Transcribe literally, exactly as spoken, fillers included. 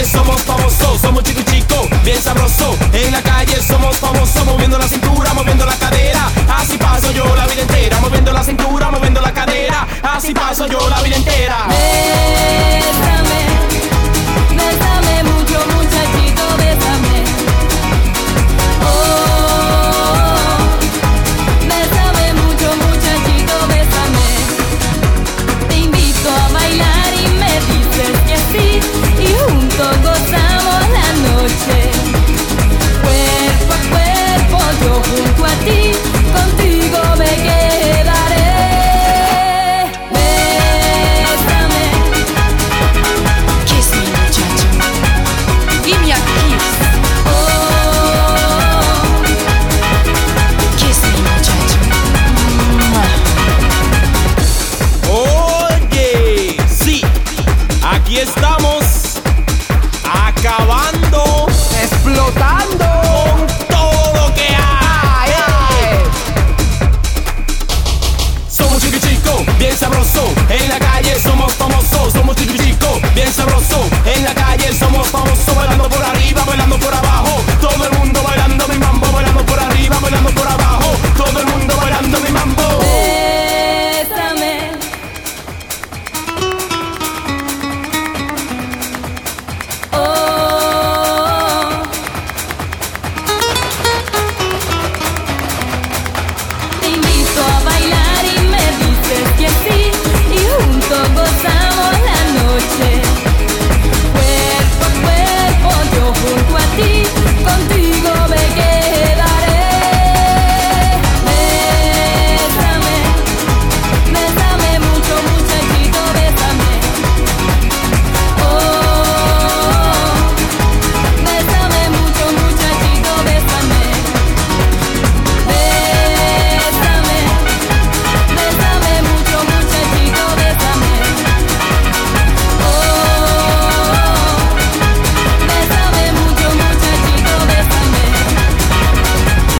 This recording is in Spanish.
calle somos famosos, somos chico y chico, bien sabroso. En la calle somos famosos, moviendo la cintura, moviendo la cadera. Así paso yo la vida entera, moviendo la cintura, moviendo la cadera. Así paso yo la vida entera. Bésame, bésame mucho, muchachito, bésame. Oh, bésame mucho, muchachito, bésame. Te invito a bailar y me dices que sí, y juntos gozamos la noche. Cuerpo a cuerpo, yo junto a ti, contigo me quedaré. Bésame. Kiss me, muchacho. Give me a kiss. Oh, Kiss me, muchacho. Mua. Oye, sí, aquí estamos, acabando, explotando con todo lo que hay. Somos chico y chico, bien sabroso. En la calle somos famosos, somos chico y chico, bien sabroso.